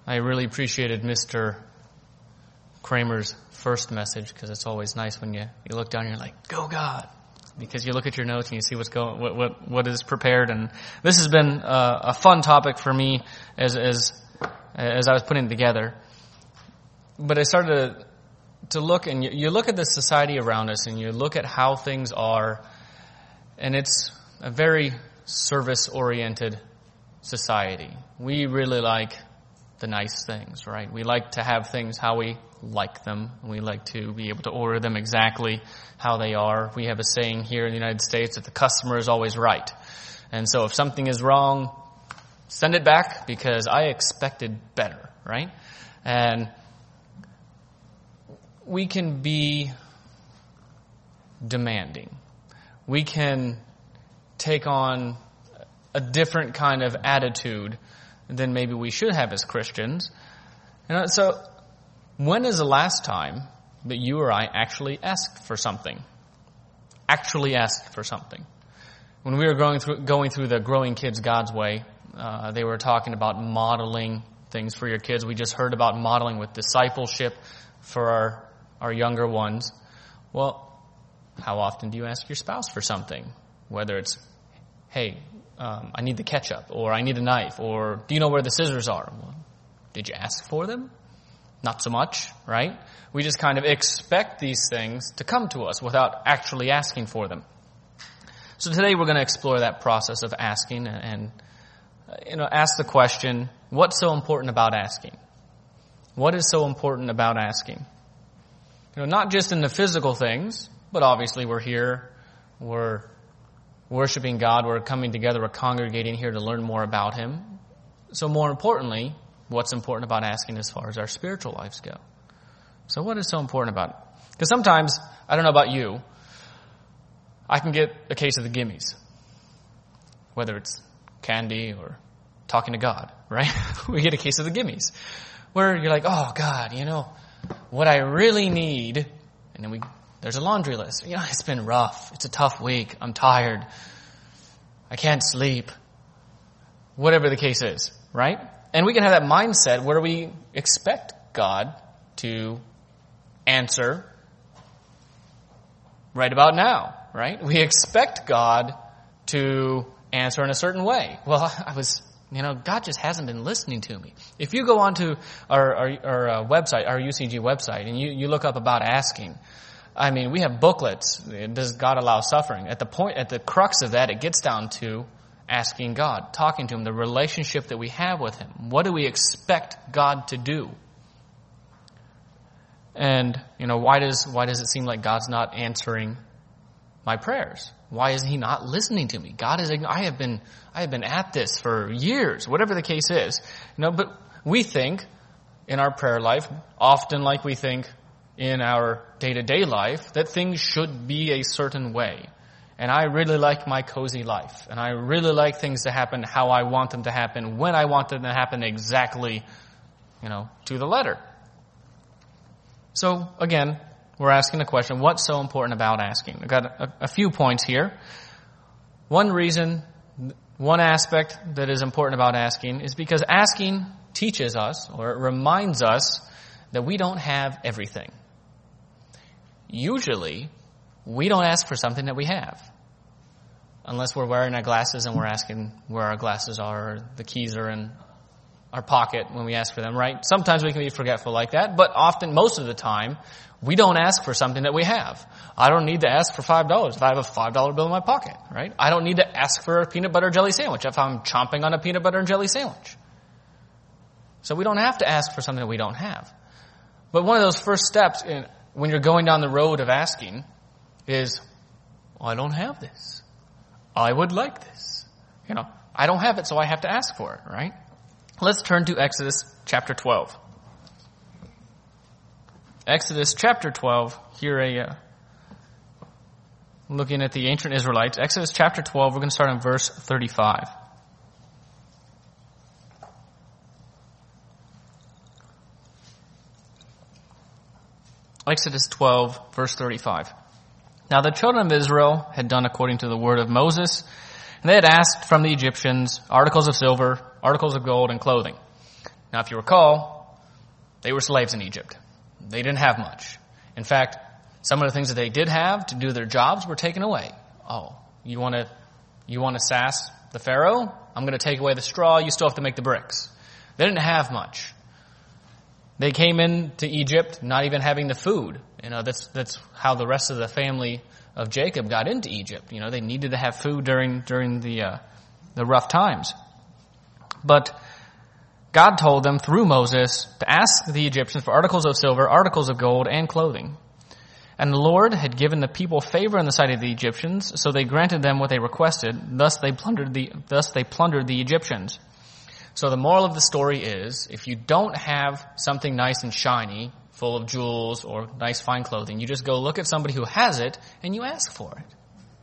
I really appreciated Mr. Kramer's first message, because it's always nice when you look down and you're like, go God, because you look at your notes and you see what is prepared. And this has been a fun topic for me as I was putting it together. But I started to look, and you look at the society around us, and you look at how things are, and it's a very service-oriented society. We really like the nice things, right? We like to have things how we like them. We like to be able to order them exactly how they are. We have a saying here in the United States that the customer is always right. And so if something is wrong, send it back because I expected better, right? And we can be demanding. We can take on a different kind of attitude than maybe we should have as Christians. And so, when is the last time that you or I actually asked for something? Actually asked for something. When we were going through the Growing Kids God's Way, they were talking about modeling things for your kids. We just heard about modeling with discipleship for our younger ones. Well, how often do you ask your spouse for something? Whether it's, hey, I need the ketchup, or I need a knife, or do you know where the scissors are? Well, did you ask for them? Not so much, right? We just kind of expect these things to come to us without actually asking for them. So today we're going to explore that process of asking and ask the question, what's so important about asking? What is so important about asking? Not just in the physical things, but obviously we're here, we're worshiping God, we're coming together, we're congregating here to learn more about Him. So more importantly, what's important about asking as far as our spiritual lives go? So what is so important about it? Because sometimes, I don't know about you, I can get a case of the gimmies. Whether it's candy or talking to God, right? We get a case of the gimmies. Where you're like, oh God, what I really need, and then there's a laundry list. It's been rough. It's a tough week. I'm tired. I can't sleep. Whatever the case is, right? And we can have that mindset where we expect God to answer right about now, right? We expect God to answer in a certain way. Well, God just hasn't been listening to me. If you go onto our website, our UCG website, and you look up about asking, we have booklets. Does God allow suffering? At the crux of that, it gets down to asking God, talking to Him, the relationship that we have with Him. What do we expect God to do? And, why does it seem like God's not answering my prayers? Why is He not listening to me? I have been at this for years, whatever the case is. But we think in our prayer life, often like we think in our day-to-day life, that things should be a certain way. And I really like my cozy life. And I really like things to happen how I want them to happen, when I want them to happen exactly, to the letter. So, again, we're asking the question, what's so important about asking? I've got a few points here. One aspect that is important about asking is because asking teaches us, or it reminds us, that we don't have everything. Usually, we don't ask for something that we have. Unless we're wearing our glasses and we're asking where our glasses are, or the keys are in our pocket when we ask for them, right? Sometimes we can be forgetful like that, but often, most of the time, we don't ask for something that we have. I don't need to ask for $5 if I have a $5 bill in my pocket, right? I don't need to ask for a peanut butter jelly sandwich if I'm chomping on a peanut butter and jelly sandwich. So we don't have to ask for something that we don't have. But one of those first steps when you're going down the road of asking is, I don't have this. I would like this. I don't have it, so I have to ask for it, right? Let's turn to Exodus chapter 12. Exodus chapter 12, here looking at the ancient Israelites. Exodus chapter 12, we're going to start on verse 35. Exodus 12, verse 35. Now the children of Israel had done according to the word of Moses, and they had asked from the Egyptians articles of silver, articles of gold, and clothing. Now, if you recall, they were slaves in Egypt. They didn't have much. In fact, some of the things that they did have to do their jobs were taken away. Oh, you want to sass the Pharaoh? I'm going to take away the straw. You still have to make the bricks. They didn't have much. They came into Egypt not even having the food. That's how the rest of the family of Jacob got into Egypt. They needed to have food during the rough times. But God told them through Moses to ask the Egyptians for articles of silver, articles of gold, and clothing. And the Lord had given the people favor in the sight of the Egyptians, so they granted them what they requested. Thus they plundered the Egyptians. So the moral of the story is, if you don't have something nice and shiny, full of jewels or nice fine clothing, you just go look at somebody who has it and you ask for it.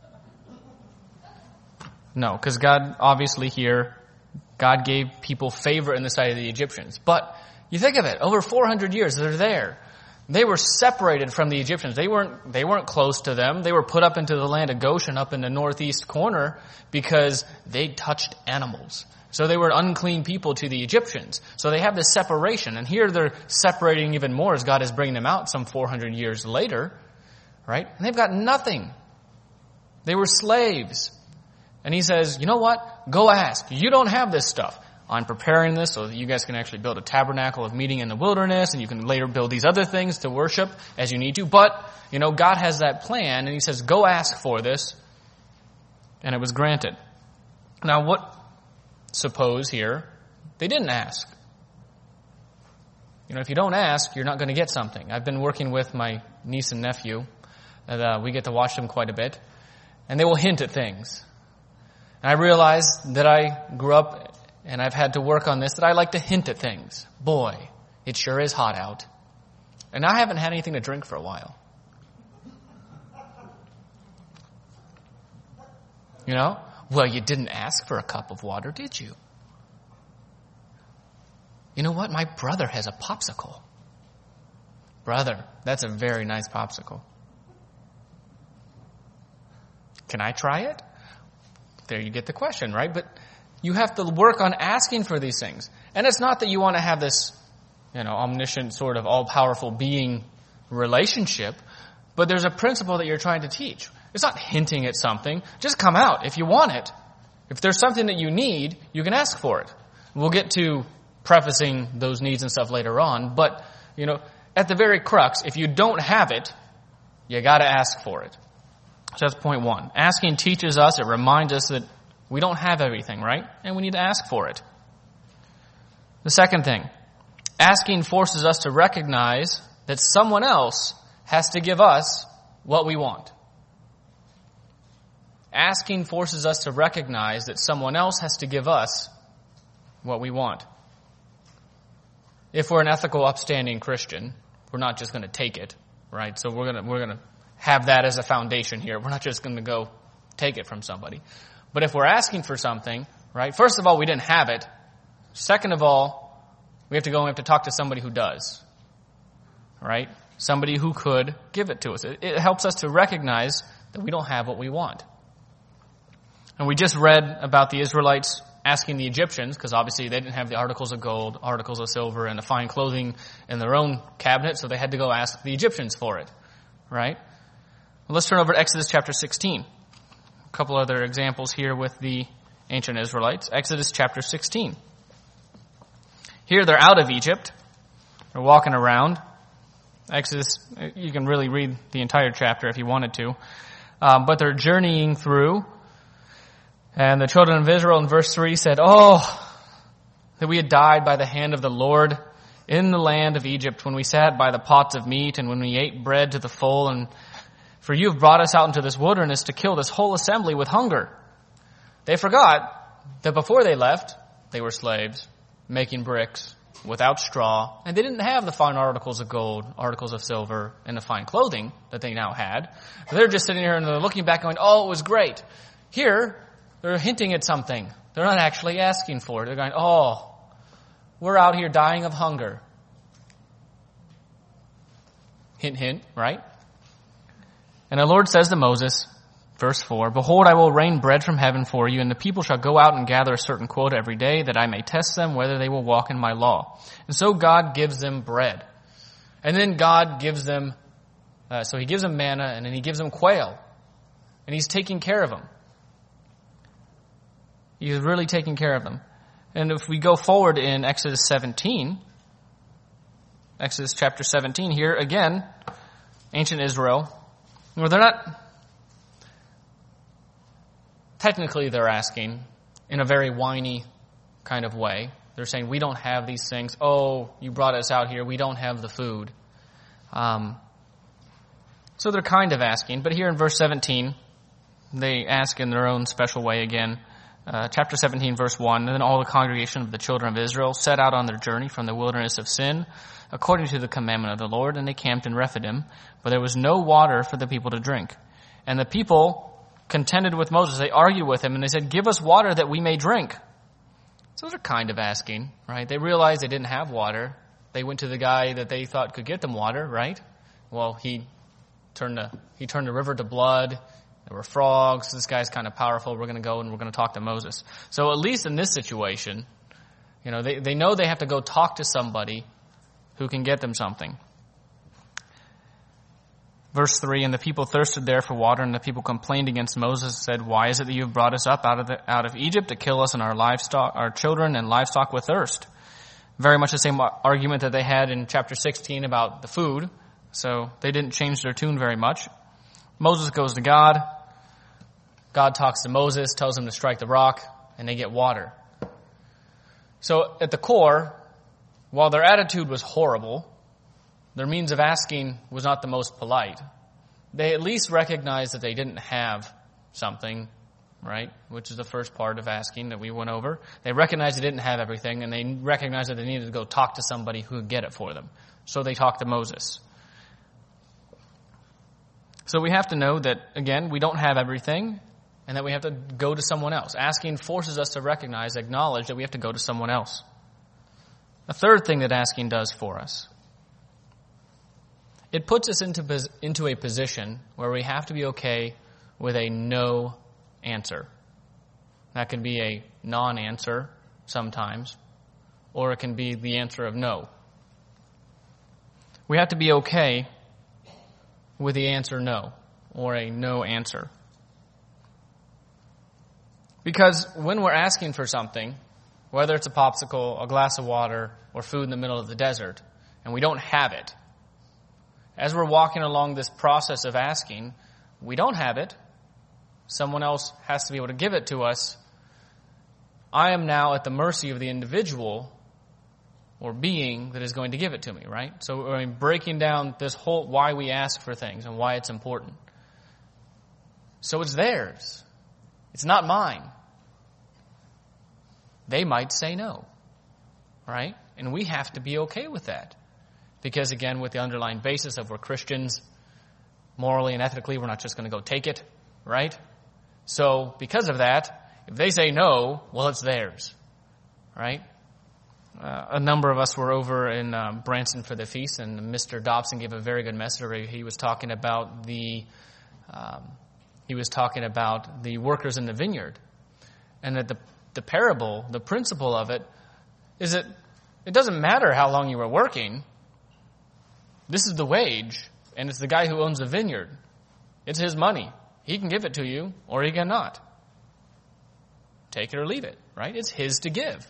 No, because God obviously here, God gave people favor in the sight of the Egyptians. But you think of it, over 400 years they're there. They were separated from the Egyptians. They weren't close to them. They were put up into the land of Goshen up in the northeast corner because they touched animals. So they were unclean people to the Egyptians. So they have this separation. And here they're separating even more as God is bringing them out some 400 years later. Right? And they've got nothing. They were slaves. And he says, you know what? Go ask. You don't have this stuff. I'm preparing this so that you guys can actually build a tabernacle of meeting in the wilderness, and you can later build these other things to worship as you need to. But, God has that plan, and he says, go ask for this. And it was granted. Now, suppose here, they didn't ask. If you don't ask, you're not going to get something. I've been working with my niece and nephew, and we get to watch them quite a bit, and they will hint at things. And I realized that I grew up and I've had to work on this, that I like to hint at things. Boy, it sure is hot out. And I haven't had anything to drink for a while. Well, you didn't ask for a cup of water, did you? You know what? My brother has a popsicle. Brother, that's a very nice popsicle. Can I try it? There you get the question, right? But you have to work on asking for these things. And it's not that you want to have this, omniscient sort of all-powerful being relationship, but there's a principle that you're trying to teach. It's not hinting at something. Just come out if you want it. If there's something that you need, you can ask for it. We'll get to prefacing those needs and stuff later on, but, at the very crux, if you don't have it, you got to ask for it. So that's point one. Asking teaches us, it reminds us that we don't have everything, right? And we need to ask for it. The second thing, asking forces us to recognize that someone else has to give us what we want. Asking forces us to recognize that someone else has to give us what we want. If we're an ethical, upstanding Christian, we're not just going to take it, right? So we're going to have that as a foundation here. We're not just going to go take it from somebody. But if we're asking for something, right, first of all, we didn't have it. Second of all, we have to talk to somebody who does, right? Somebody who could give it to us. It helps us to recognize that we don't have what we want. And we just read about the Israelites asking the Egyptians, because obviously they didn't have the articles of gold, articles of silver, and the fine clothing in their own cabinet, so they had to go ask the Egyptians for it, right? Well, let's turn over to Exodus chapter 16. A couple other examples here with the ancient Israelites. Exodus chapter 16. Here they're out of Egypt. They're walking around. Exodus, you can really read the entire chapter if you wanted to. But they're journeying through. And the children of Israel in verse 3 said, "Oh, that we had died by the hand of the Lord in the land of Egypt when we sat by the pots of meat and when we ate bread to the full. And for you have brought us out into this wilderness to kill this whole assembly with hunger." They forgot that before they left, they were slaves, making bricks without straw, and they didn't have the fine articles of gold, articles of silver, and the fine clothing that they now had. They're just sitting here and they're looking back going, "Oh, it was great." Here, they're hinting at something. They're not actually asking for it. They're going, "Oh, we're out here dying of hunger." Hint, hint, right? And the Lord says to Moses, Verse 4, Behold, I will rain bread from heaven for you, and the people shall go out and gather a certain quota every day, that I may test them whether they will walk in my law. And so God gives them bread. And then God gives them, so he gives them manna, and then he gives them quail. And he's taking care of them. He's really taking care of them. And if we go forward in Exodus 17, Exodus chapter 17, here again, ancient Israel, where they're not, technically they're asking in a very whiny kind of way. They're saying, we don't have these things. Oh, you brought us out here. We don't have the food. So they're kind of asking. But here in verse 17, they ask in their own special way again. Chapter 17, verse 1, And then all the congregation of the children of Israel set out on their journey from the wilderness of Sin, according to the commandment of the Lord, and they camped in Rephidim, but there was no water for the people to drink. And the people contended with Moses. They argued with him, and they said, Give us water that we may drink. So they're kind of asking, right? They realized they didn't have water. They went to the guy that they thought could get them water, right? Well, he turned the river to blood. There were frogs. This guy's kind of powerful. We're going to go and we're going to talk to Moses. So at least in this situation, they know they have to go talk to somebody who can get them something. Verse 3, And the people thirsted there for water, and the people complained against Moses and said, Why is it that you have brought us up out of Egypt to kill us and our livestock, our children and livestock with thirst? Very much the same argument that they had in chapter 16 about the food. So they didn't change their tune very much. Moses goes to God. God talks to Moses, tells him to strike the rock, and they get water. So at the core, while their attitude was horrible, their means of asking was not the most polite. They at least recognized that they didn't have something, right? Which is the first part of asking that we went over. They recognized they didn't have everything, and they recognized that they needed to go talk to somebody who would get it for them. So they talked to Moses. So we have to know that, again, we don't have everything, and that we have to go to someone else. Asking forces us to recognize, acknowledge that we have to go to someone else. A third thing that asking does for us, it puts us into a position where we have to be okay with a no answer. That can be a non-answer sometimes, or it can be the answer of no. We have to be okay with the answer no, or a no answer. Because when we're asking for something, whether it's a popsicle, a glass of water, or food in the middle of the desert, and we don't have it, as we're walking along this process of asking, we don't have it. Someone else has to be able to give it to us. I am now at the mercy of the individual or being that is going to give it to me, right? So we're breaking down this whole why we ask for things and why it's important. So it's theirs. It's not mine. They might say no, right? And we have to be okay with that. Because again, with the underlying basis of we're Christians, morally and ethically, we're not just going to go take it, right? So because of that, if they say no, well, it's theirs, right? A number of us were over in Branson for the feast, and Mr. Dobson gave a very good message. He was talking about the workers in the vineyard, and that the parable, the principle of it, is that it doesn't matter how long you were working. This is the wage, and it's the guy who owns the vineyard. It's his money. He can give it to you, or he cannot. Take it or leave it, right? It's his to give.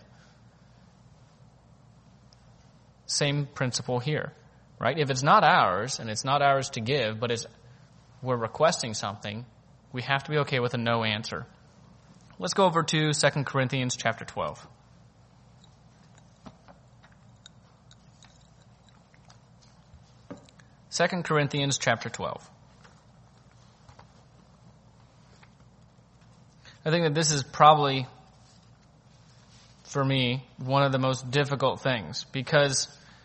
Same principle here, right? If it's not ours, and it's not ours to give, but we're requesting something, we have to be okay with a no answer. Let's go over to 2 Corinthians chapter 12. 2 Corinthians chapter 12. I think that this is probably, for me, one of the most difficult things, because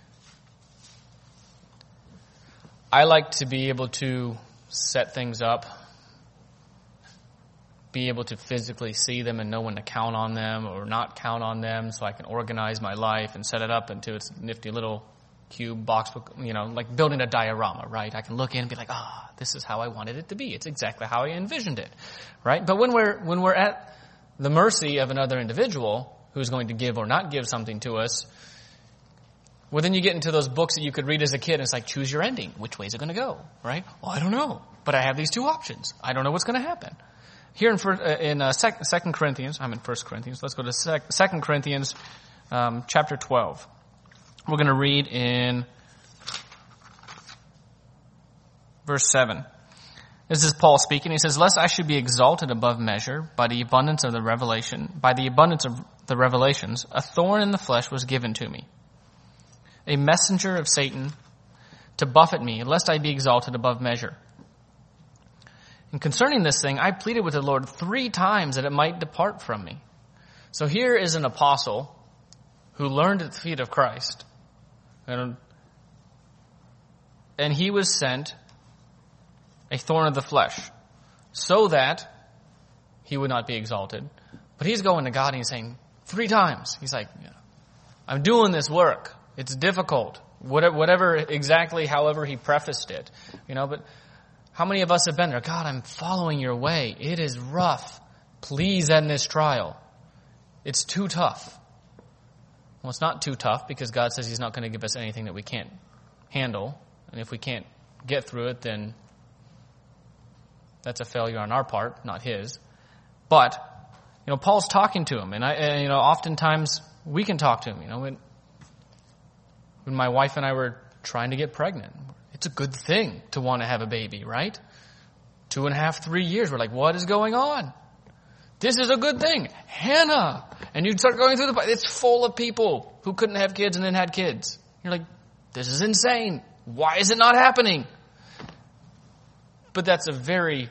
I like to be able to set things up, be able to physically see them and know when to count on them or not count on them, so I can organize my life and set it up into its nifty little cube box, like building a diorama, right? I can look in and be like, this is how I wanted it to be. It's exactly how I envisioned it, right? But when we're at the mercy of another individual who's going to give or not give something to us, well, then you get into those books that you could read as a kid, and it's like, choose your ending. Which way is it going to go, right? Well, I don't know, but I have these two options. I don't know what's going to happen. Here in 2 Corinthians, I'm in 1 Corinthians. Let's go to 2 Corinthians chapter 12. We're going to read in verse 7. This is Paul speaking. He says, "Lest I should be exalted above measure by the abundance of the revelations, a thorn in the flesh was given to me, a messenger of Satan to buffet me, lest I be exalted above measure. And concerning this thing, I pleaded with the Lord 3 times that it might depart from me." So here is an apostle who learned at the feet of Christ. And he was sent a thorn of the flesh so that he would not be exalted. But he's going to God and he's saying 3 times. He's like, I'm doing this work. It's difficult. Whatever exactly, however he prefaced it. But how many of us have been there? God, I'm following your way. It is rough. Please end this trial. It's too tough. Well, it's not too tough because God says he's not going to give us anything that we can't handle. And if we can't get through it, then that's a failure on our part, not his. But, Paul's talking to him. And oftentimes we can talk to him. When my wife and I were trying to get pregnant, it's a good thing to want to have a baby, right? 2.5, 3 years. We're like, what is going on? This is a good thing. Hannah. And you start going through it's full of people who couldn't have kids and then had kids. You're like, this is insane. Why is it not happening? But that's a very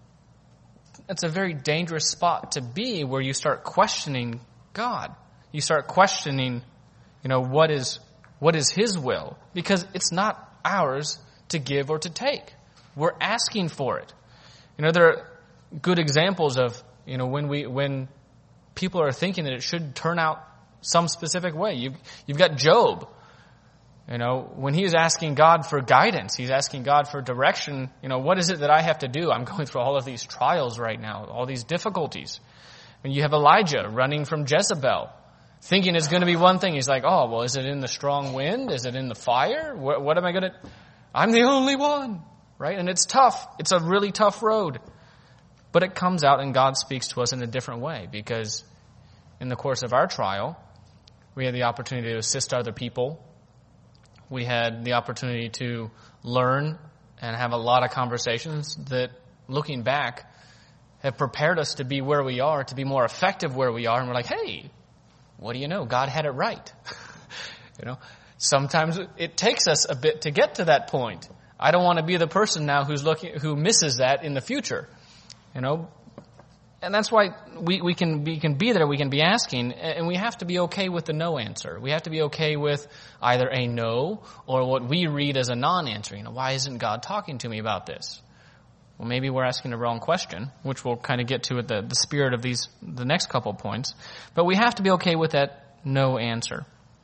dangerous spot to be, where you start questioning God. You start questioning, what is his will? Because it's not ours to give or to take. We're asking for it. There are good examples of, when people are thinking that it should turn out some specific way. You've got Job. When he is asking God for guidance, he's asking God for direction. What is it that I have to do? I'm going through all of these trials right now, all these difficulties. And you have Elijah running from Jezebel, thinking it's going to be one thing. He's like, is it in the strong wind? Is it in the fire? What am I going to... I'm the only one, right? And it's tough. It's a really tough road. But it comes out and God speaks to us in a different way, because in the course of our trial, we had the opportunity to assist other people. We had the opportunity to learn and have a lot of conversations that, looking back, have prepared us to be where we are, to be more effective where we are. And we're like, hey, what do you know? God had it right. Sometimes it takes us a bit to get to that point. I don't want to be the person now who misses that in the future. And that's why we can be there, we can be asking, and we have to be okay with the no answer. We have to be okay with either a no or what we read as a non-answer. Why isn't God talking to me about this? Well, maybe we're asking the wrong question, which we'll kind of get to at the spirit of the next couple points. But we have to be okay with that no answer.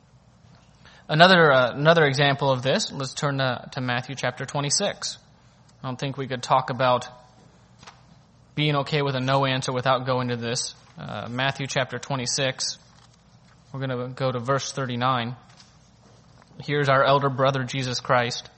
Another example of this, let's turn to Matthew chapter 26. I don't think we could talk about being okay with a no answer without going to this. Matthew chapter 26. We're going to go to verse 39. Here's our elder brother, Jesus Christ.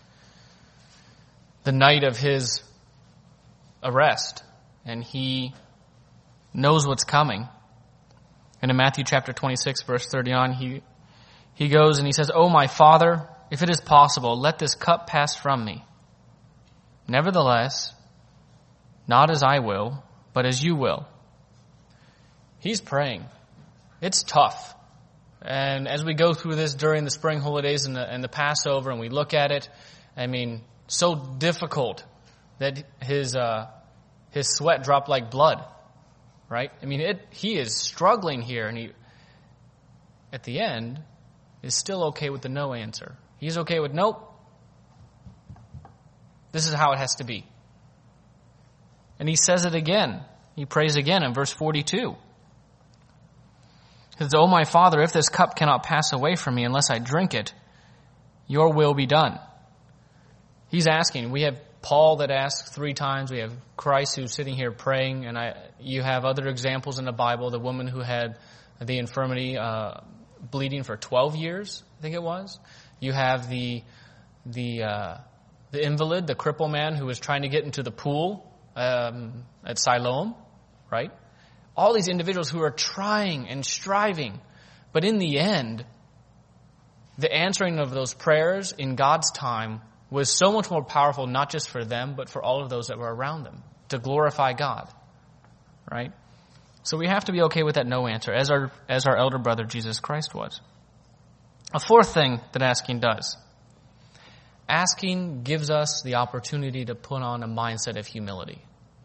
The night of his arrest. And he knows what's coming. And in Matthew chapter 26, verse 39, he goes and he says, "Oh, my Father, if it is possible, let this cup pass from me. Nevertheless, not as I will, but as you will." He's praying. It's tough. And as we go through this during the spring holidays and the Passover, and we look at it, so difficult that his sweat dropped like blood, right? He is struggling here, and he, at the end, is still okay with the no answer. He's okay with, nope, this is how it has to be. And he says it again. He prays again in verse 42. He says, "Oh, my Father, if this cup cannot pass away from me unless I drink it, your will be done. He's asking. We have Paul that asks 3 times. We have Christ who's sitting here praying. And you have other examples in the Bible. The woman who had the infirmity bleeding for 12 years, I think it was. You have the invalid, the cripple man who was trying to get into the pool at Siloam, right? All these individuals who are trying and striving. But in the end, the answering of those prayers in God's time was so much more powerful, not just for them, but for all of those that were around them, to glorify God, right? So we have to be okay with that no answer, as our elder brother Jesus Christ was. A fourth thing that asking does. Asking gives us the opportunity to put on a mindset of humility.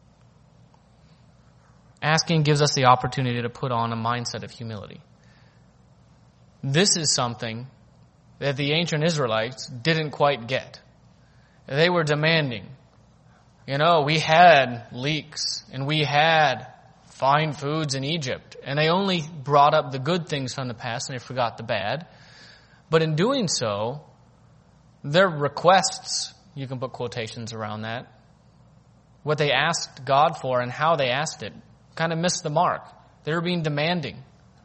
Asking gives us the opportunity to put on a mindset of humility. This is something that the ancient Israelites didn't quite get. They were demanding. We had leeks and we had fine foods in Egypt. And they only brought up the good things from the past and they forgot the bad. But in doing so, their requests, you can put quotations around that, what they asked God for and how they asked it, kind of missed the mark. They were being demanding.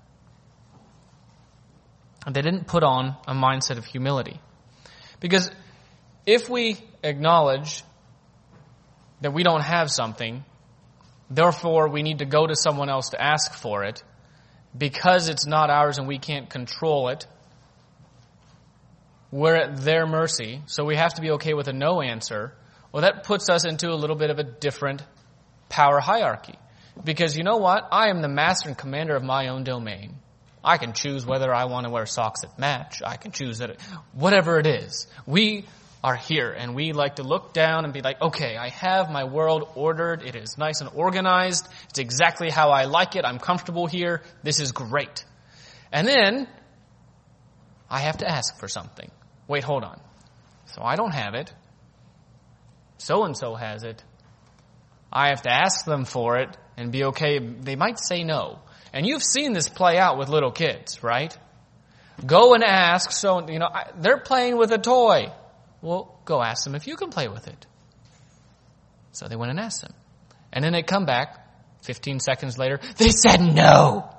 And they didn't put on a mindset of humility. Because if we acknowledge that we don't have something, therefore we need to go to someone else to ask for it, because it's not ours and we can't control it, we're at their mercy, so we have to be okay with a no answer. Well, that puts us into a little bit of a different power hierarchy. Because you know what? I am the master and commander of my own domain. I can choose whether I want to wear socks that match. I can choose that, whatever it is. We are here and we like to look down and be like, okay, I have my world ordered. It is nice and organized. It's exactly how I like it. I'm comfortable here. This is great. And then I have to ask for something. Wait, hold on. So I don't have it. So-and-so has it. I have to ask them for it and be okay. They might say no. And you've seen this play out with little kids, right? Go and ask. They're playing with a toy. Well, go ask them if you can play with it. So they went and asked them. And then they come back 15 seconds later. They said no.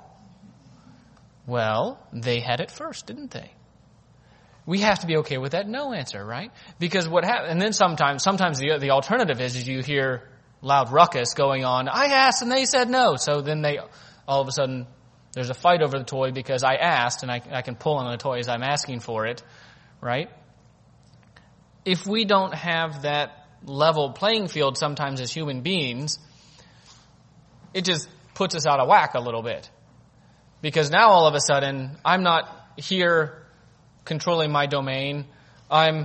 Well, they had it first, didn't they? We have to be okay with that no answer, right? Because what happens, and then sometimes the alternative is you hear loud ruckus going on. I asked and they said no. So then all of a sudden, there's a fight over the toy because I asked and I can pull on the toy as I'm asking for it, right? If we don't have that level playing field sometimes as human beings, it just puts us out of whack a little bit. Because now all of a sudden, I'm not here controlling my domain. I'm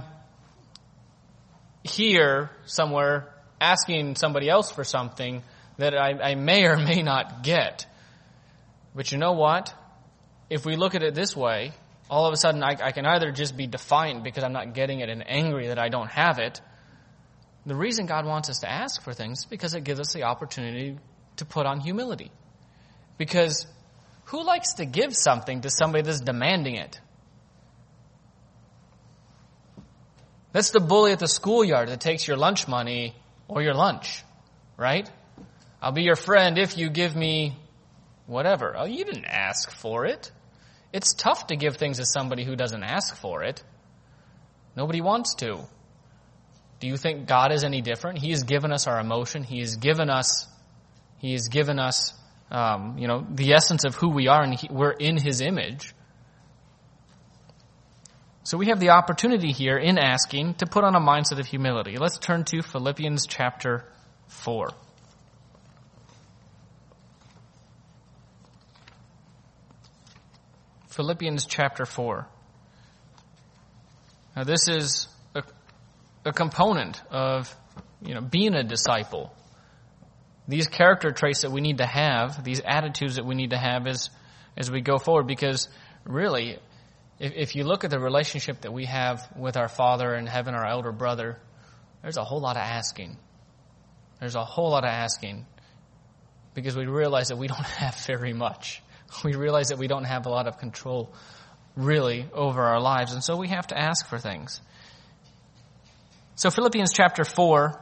here somewhere asking somebody else for something that I may or may not get. But you know what? If we look at it this way, all of a sudden I can either just be defiant because I'm not getting it and angry that I don't have it. The reason God wants us to ask for things is because it gives us the opportunity to put on humility. Because who likes to give something to somebody that's demanding it? That's the bully at the schoolyard that takes your lunch money or your lunch, right? I'll be your friend if you give me whatever. Oh, you didn't ask for it. It's tough to give things to somebody who doesn't ask for it. Nobody wants to. Do you think God is any different? He has given us our emotion. He has given us the essence of who we are, and we're in His image. So we have the opportunity here in asking to put on a mindset of humility. Let's turn to Philippians chapter 4. Philippians chapter 4. Now this is a component of being a disciple. These character traits that we need to have, these attitudes that we need to have as we go forward, because really, if you look at the relationship that we have with our Father in heaven, our elder brother, there's a whole lot of asking. There's a whole lot of asking because we realize that we don't have very much. We realize that we don't have a lot of control really over our lives. And so we have to ask for things. So Philippians chapter 4,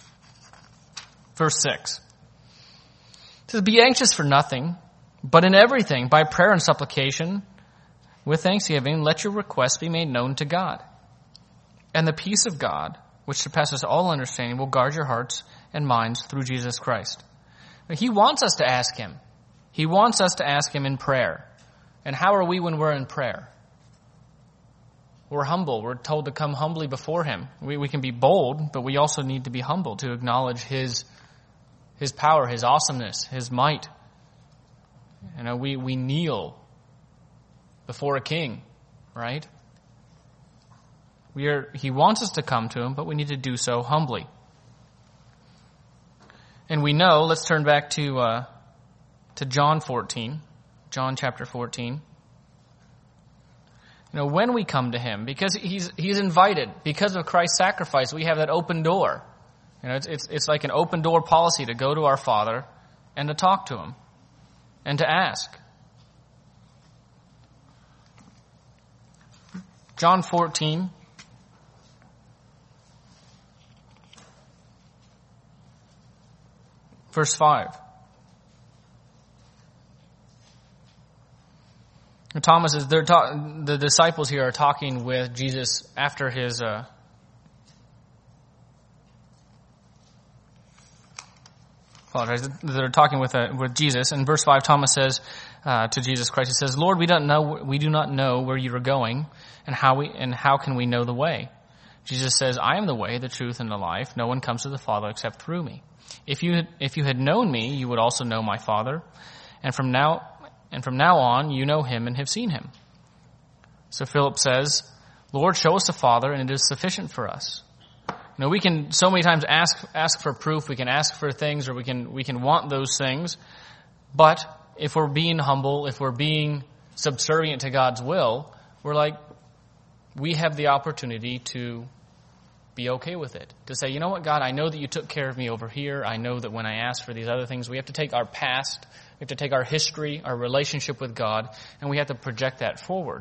verse 6. It says, "Be anxious for nothing, but in everything, by prayer and supplication, with thanksgiving, let your requests be made known to God. And the peace of God, which surpasses all understanding, will guard your hearts and minds through Jesus Christ." He wants us to ask him. He wants us to ask him in prayer. And how are we when we're in prayer? We're humble. We're told to come humbly before him. We can be bold, but we also need to be humble to acknowledge his power, his awesomeness, his might. We kneel before a king, right? He wants us to come to him, but we need to do so humbly. And we know, let's turn back to John 14, John chapter 14. When we come to him, because he's invited, because of Christ's sacrifice, we have that open door. It's like an open door policy to go to our Father and to talk to him and to ask. John 14, verse 5. Thomas is the disciples here are talking with Jesus after his they're talking with Jesus. In verse 5, Thomas says to Jesus Christ, he says, "Lord, we do not know where you are going, and how can we know the way?" Jesus says, "I am the way, the truth, and the life. No one comes to the Father except through me. If you had known me, you would also know my Father, and from now on you know him and have seen him." So Philip says, "Lord, show us the Father, and it is sufficient for us." We can so many times ask for proof, we can ask for things, or we can want those things. But if we're being humble, if we're being subservient to God's will, we have the opportunity to be okay with it. To say, "You know what, God, I know that you took care of me over here. I know that when I ask for these other things," we have to take our past, we have to take our history, our relationship with God, and we have to project that forward.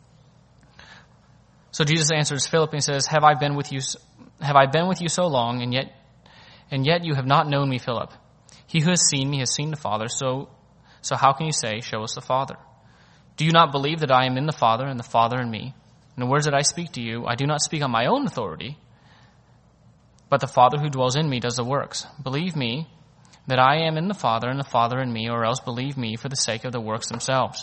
So Jesus answers Philip and says, Have I been with you so long, and yet you have not known me, Philip? He who has seen me has seen the Father, so how can you say, 'Show us the Father'? Do you not believe that I am in the Father, and the Father in me? And the words that I speak to you, I do not speak on my own authority, but the Father who dwells in me does the works. Believe me that I am in the Father, and the Father in me, or else believe me for the sake of the works themselves.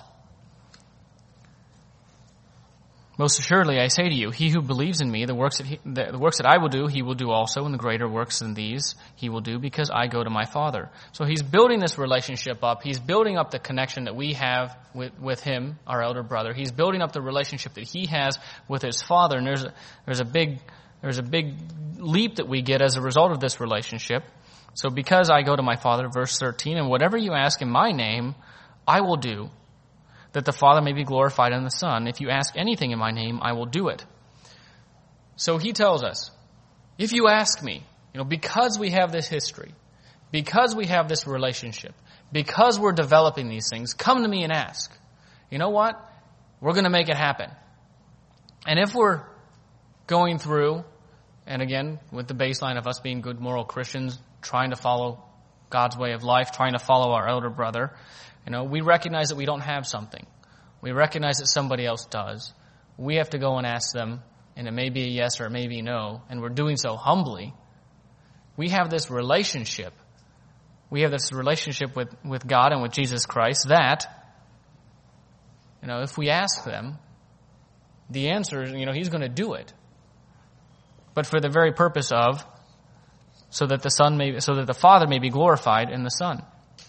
Most assuredly, I say to you, he who believes in me, the works that I will do, he will do also, and the greater works than these he will do, because I go to my Father." So he's building this relationship up. He's building up the connection that we have with him, our elder brother. He's building up the relationship that he has with his Father, and there's a big leap that we get as a result of this relationship. So because I go to my Father, verse 13, "And whatever you ask in my name, I will do, that the Father may be glorified in the Son. If you ask anything in my name, I will do it." So he tells us, if you ask me, because we have this history, because we have this relationship, because we're developing these things, come to me and ask. You know what? We're going to make it happen. And if we're going through, and again, with the baseline of us being good moral Christians, trying to follow God's way of life, trying to follow our elder brother, we recognize that we don't have something. We recognize that somebody else does. We have to go and ask them, and it may be a yes or it may be no, and we're doing so humbly. We have this relationship. We have this relationship with God and with Jesus Christ that, if we ask them, the answer is, he's going to do it. But for the very purpose of, so that the Father may be glorified in the Son.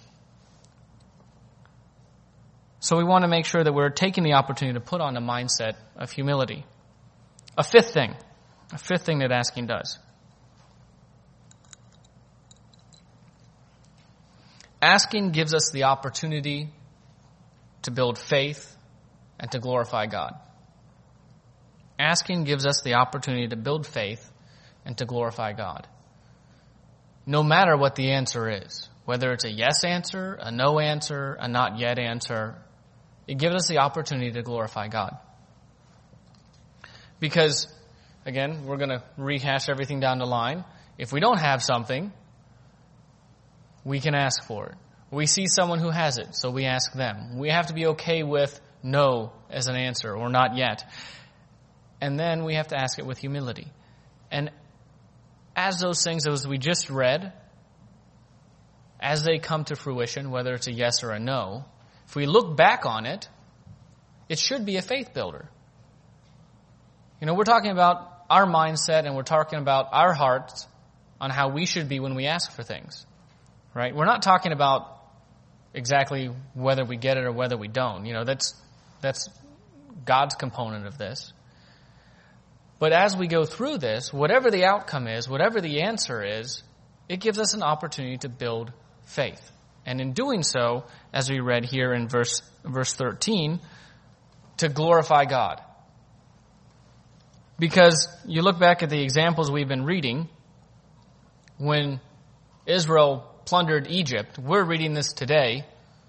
So we want to make sure that we're taking the opportunity to put on a mindset of humility. A fifth thing that asking does. Asking gives us the opportunity to build faith and to glorify God. Asking gives us the opportunity to build faith and to glorify God. No matter what the answer is, whether it's a yes answer, a no answer, a not yet answer, it gives us the opportunity to glorify God. Because, again, we're going to rehash everything down the line. If we don't have something, we can ask for it. We see someone who has it, so we ask them. We have to be okay with no as an answer, or not yet. And then we have to ask it with humility. And as those things, as we just read, as they come to fruition, whether it's a yes or a no, if we look back on it, it should be a faith builder. We're talking about our mindset, and we're talking about our hearts on how we should be when we ask for things, right? We're not talking about exactly whether we get it or whether we don't. That's God's component of this. But as we go through this, whatever the outcome is, whatever the answer is, it gives us an opportunity to build faith. And in doing so, as we read here in verse 13, to glorify God. Because you look back at the examples we've been reading, when Israel plundered Egypt, we're reading this today,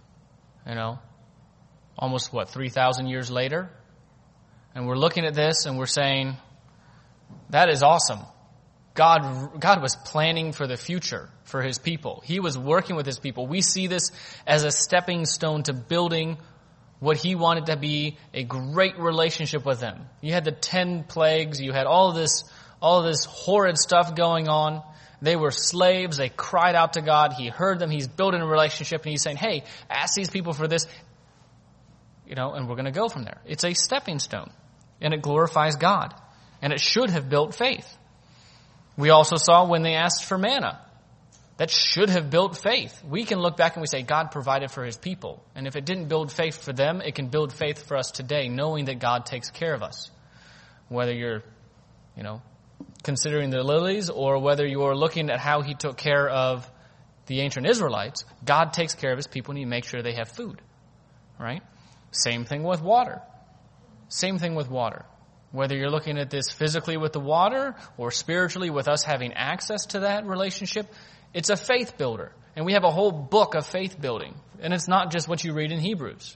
almost 3,000 years later? And we're looking at this and we're saying, that is awesome. God was planning for the future for his people. He was working with his people. We see this as a stepping stone to building what he wanted to be a great relationship with them. You had the 10 plagues. You had all this horrid stuff going on. They were slaves. They cried out to God. He heard them. He's building a relationship, and he's saying, hey, ask these people for this, and we're going to go from there. It's a stepping stone, and it glorifies God, and it should have built faith. We also saw when they asked for manna. That should have built faith. We can look back and we say, God provided for his people. And if it didn't build faith for them, it can build faith for us today, knowing that God takes care of us. Whether you're, considering the lilies, or whether you're looking at how he took care of the ancient Israelites, God takes care of his people, and he makes sure they have food. Right? Same thing with water. Whether you're looking at this physically with the water or spiritually with us having access to that relationship, it's a faith builder. And we have a whole book of faith building. And it's not just what you read in Hebrews.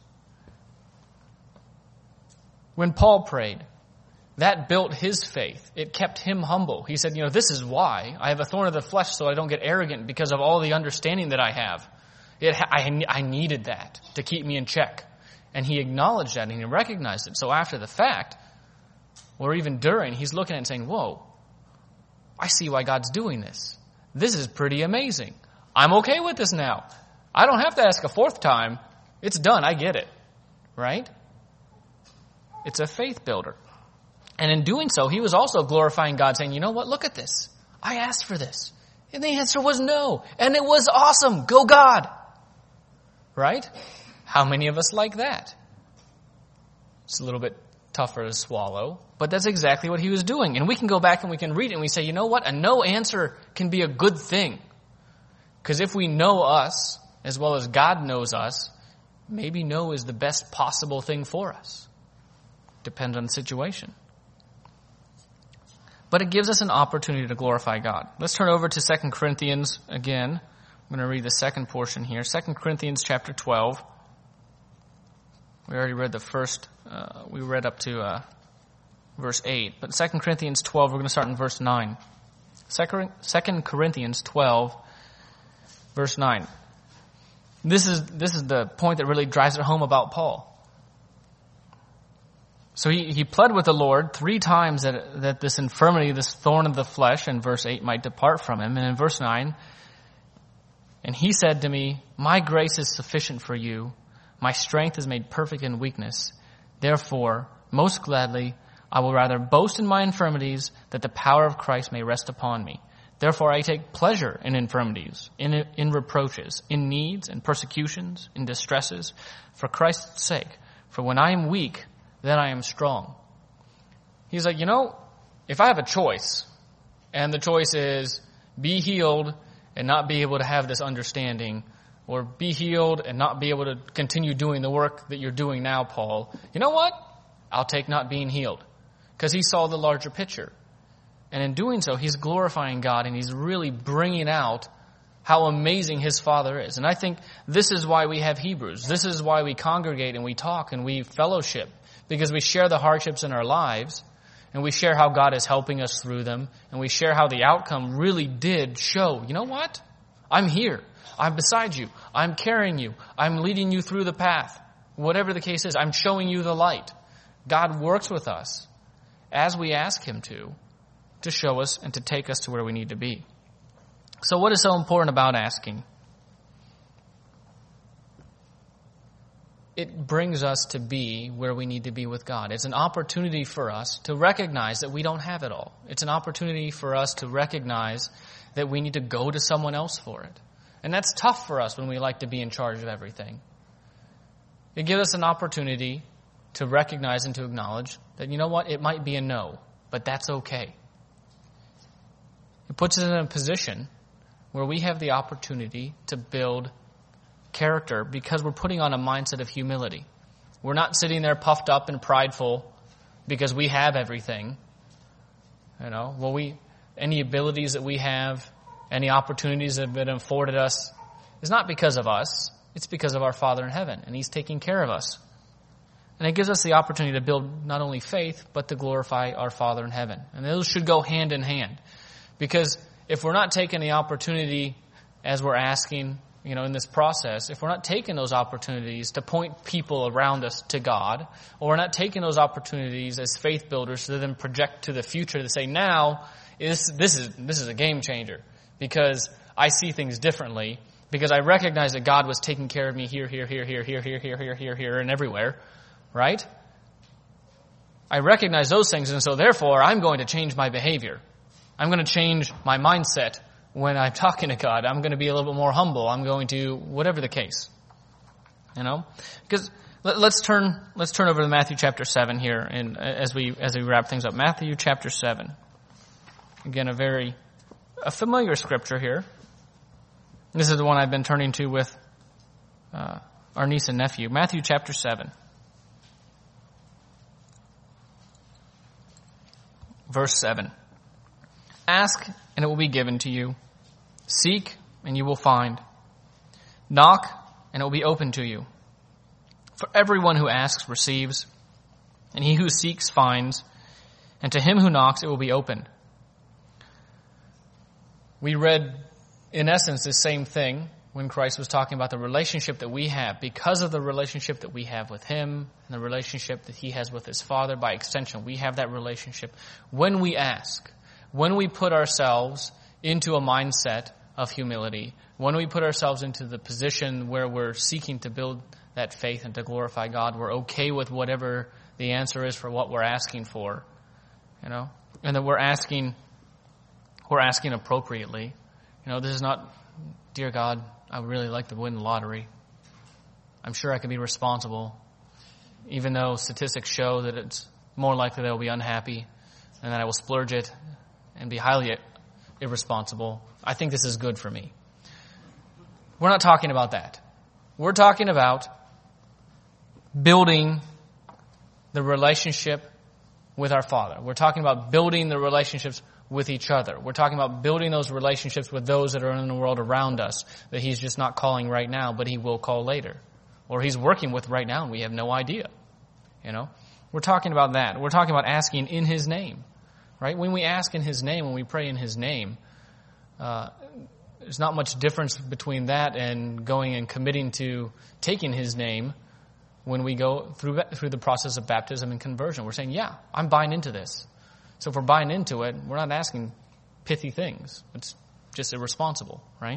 When Paul prayed, that built his faith. It kept him humble. He said, this is why. I have a thorn of the flesh so I don't get arrogant because of all the understanding that I have. I needed that to keep me in check. And he acknowledged that and he recognized it. So after the fact, or even during, he's looking at it and saying, whoa, I see why God's doing this. This is pretty amazing. I'm okay with this now. I don't have to ask a fourth time. It's done. I get it. Right? It's a faith builder. And in doing so, he was also glorifying God, saying, you know what? Look at this. I asked for this. And the answer was no. And it was awesome. Go God. Right? How many of us like that? It's a little bit tougher to swallow, but that's exactly what he was doing. And we can go back and we can read it and we say, you know what? A no answer can be a good thing. Because if we know us, as well as God knows us, maybe no is the best possible thing for us. Depends on the situation. But it gives us an opportunity to glorify God. Let's turn over to 2 Corinthians again. I'm going to read the second portion here. 2 Corinthians chapter 12. We already read the first, we read up to verse 8. But 2 Corinthians 12, we're going to start in verse 9. 2 Corinthians 12, verse 9. This is the point that really drives it home about Paul. So he pled with the Lord 3 times that this infirmity, this thorn of the flesh, in verse 8 might depart from him. And in verse 9, and he said to me, my grace is sufficient for you. My strength is made perfect in weakness. Therefore, most gladly, I will rather boast in my infirmities, that the power of Christ may rest upon me. Therefore, I take pleasure in infirmities, in reproaches, in needs, in persecutions, in distresses, for Christ's sake. For when I am weak, then I am strong. He's like, if I have a choice, and the choice is be healed and not be able to have this understanding, or be healed and not be able to continue doing the work that you're doing now, Paul, you know what? I'll take not being healed. Because he saw the larger picture. And in doing so, he's glorifying God and he's really bringing out how amazing his Father is. And I think this is why we have Hebrews. This is why we congregate and we talk and we fellowship, because we share the hardships in our lives and we share how God is helping us through them, and we share how the outcome really did show, you know what? I'm here. I'm beside you. I'm carrying you. I'm leading you through the path. Whatever the case is, I'm showing you the light. God works with us as we ask him to show us and to take us to where we need to be. So what is so important about asking? It brings us to be where we need to be with God. It's an opportunity for us to recognize that we don't have it all. It's an opportunity for us to recognize that we need to go to someone else for it. And that's tough for us when we like to be in charge of everything. It gives us an opportunity to recognize and to acknowledge that, you know what, it might be a no, but that's okay. It puts us in a position where we have the opportunity to build character because we're putting on a mindset of humility. We're not sitting there puffed up and prideful because we have everything. Any abilities that we have, any opportunities that have been afforded us is not because of us. It's because of our Father in heaven, and he's taking care of us. And it gives us the opportunity to build not only faith, but to glorify our Father in heaven. And those should go hand in hand. Because if we're not taking the opportunity as we're asking, in this process, if we're not taking those opportunities to point people around us to God, or we're not taking those opportunities as faith builders to then project to the future to say, now, this is a game changer, because I see things differently, because I recognize that God was taking care of me here, and everywhere, right? I recognize those things, and so therefore I'm going to change my behavior. I'm going to change my mindset when I'm talking to God. I'm going to be a little bit more humble. I'm going to, whatever the case. Because let's turn over to Matthew chapter 7 here, and as we wrap things up. Matthew chapter 7. Again, a familiar scripture here. This is the one I've been turning to with our niece and nephew. Matthew chapter 7. Verse 7. Ask, and it will be given to you. Seek, and you will find. Knock, and it will be open to you. For everyone who asks receives, and he who seeks finds, and to him who knocks it will be opened. We read, in essence, the same thing when Christ was talking about the relationship that we have. Because of the relationship that we have with him and the relationship that he has with his Father, by extension, we have that relationship. When we ask, when we put ourselves into a mindset of humility, when we put ourselves into the position where we're seeking to build that faith and to glorify God, we're okay with whatever the answer is for what we're asking for, and that we're asking appropriately. This is not, dear God, I would really like to win the lottery. I'm sure I can be responsible, even though statistics show that it's more likely that I will be unhappy and that I will splurge it and be highly irresponsible. I think this is good for me. We're not talking about that. We're talking about building the relationship with our Father. We're talking about building the relationships with each other. We're talking about building those relationships with those that are in the world around us that he's just not calling right now, but he will call later. Or he's working with right now and we have no idea. We're talking about that. We're talking about asking in his name. Right? When we ask in his name, when we pray in his name, there's not much difference between that and going and committing to taking his name when we go through the process of baptism and conversion. We're saying, yeah, I'm buying into this. So if we're buying into it, we're not asking pithy things. It's just irresponsible, right?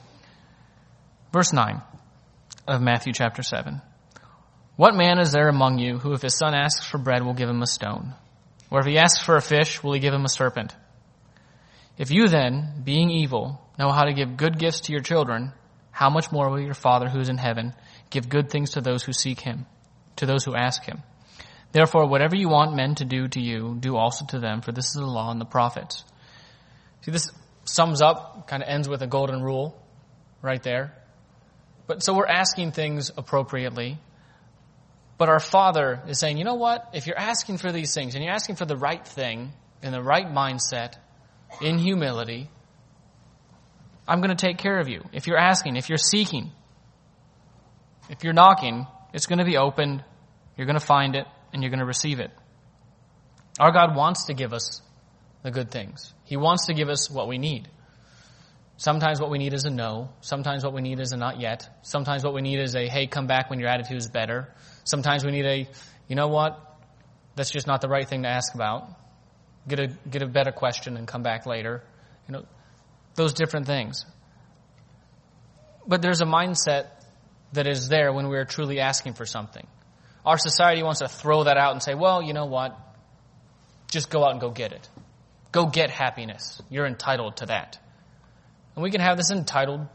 Verse 9 of Matthew chapter 7. What man is there among you who, if his son asks for bread, will give him a stone? Or if he asks for a fish, will he give him a serpent? If you then, being evil, know how to give good gifts to your children, how much more will your Father who is in heaven give good things to those who seek him, to those who ask him? Therefore, whatever you want men to do to you, do also to them, for this is the law and the prophets. See, this sums up, kind of ends with a golden rule right there. But so we're asking things appropriately. But our Father is saying, you know what? If you're asking for these things, and you're asking for the right thing, in the right mindset, in humility, I'm going to take care of you. If you're asking, if you're seeking, if you're knocking, it's going to be opened. You're going to find it, and you're going to receive it. Our God wants to give us the good things. He wants to give us what we need. Sometimes what we need is a no. Sometimes what we need is a not yet. Sometimes what we need is a, hey, come back when your attitude is better. Sometimes we need a, you know what? That's just not the right thing to ask about. Get a better question and come back later. Those different things. But there's a mindset that is there when we are truly asking for something. Our society wants to throw that out and say, well, you know what? Just go out and go get it. Go get happiness. You're entitled to that. And we can have this entitled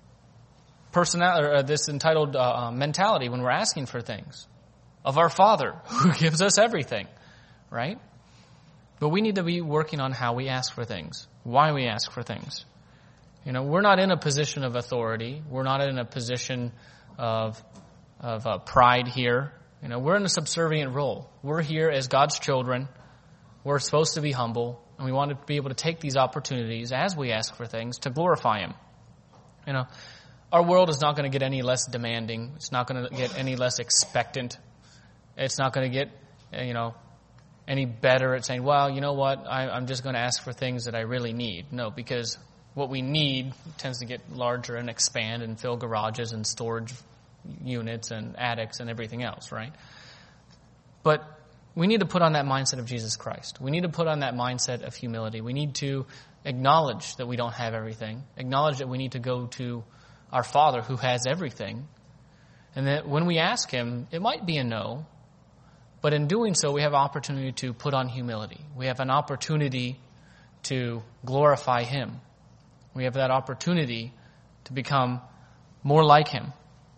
mentality when we're asking for things of our Father who gives us everything, right? But we need to be working on how we ask for things, why we ask for things. We're not in a position of authority. We're not in a position of pride here. We're in a subservient role. We're here as God's children. We're supposed to be humble. And we want to be able to take these opportunities as we ask for things to glorify Him. Our world is not going to get any less demanding. It's not going to get any less expectant. It's not going to get, any better at saying, well, you know what, I'm just going to ask for things that I really need. No, because what we need tends to get larger and expand and fill garages and storage units and attics and everything else, right? But we need to put on that mindset of Jesus Christ. We need to put on that mindset of humility. We need to acknowledge that we don't have everything. Acknowledge that we need to go to our Father who has everything. And that when we ask Him, it might be a no. But in doing so, we have opportunity to put on humility. We have an opportunity to glorify Him. We have that opportunity to become more like Him.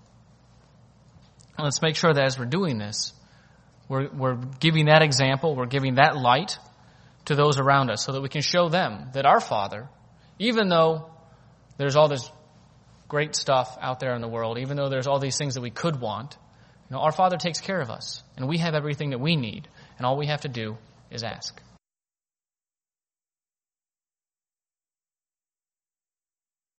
And let's make sure that as we're doing this, we're giving that example, we're giving that light to those around us so that we can show them that our Father, even though there's all this great stuff out there in the world, even though there's all these things that we could want, our Father takes care of us, and we have everything that we need, and all we have to do is ask.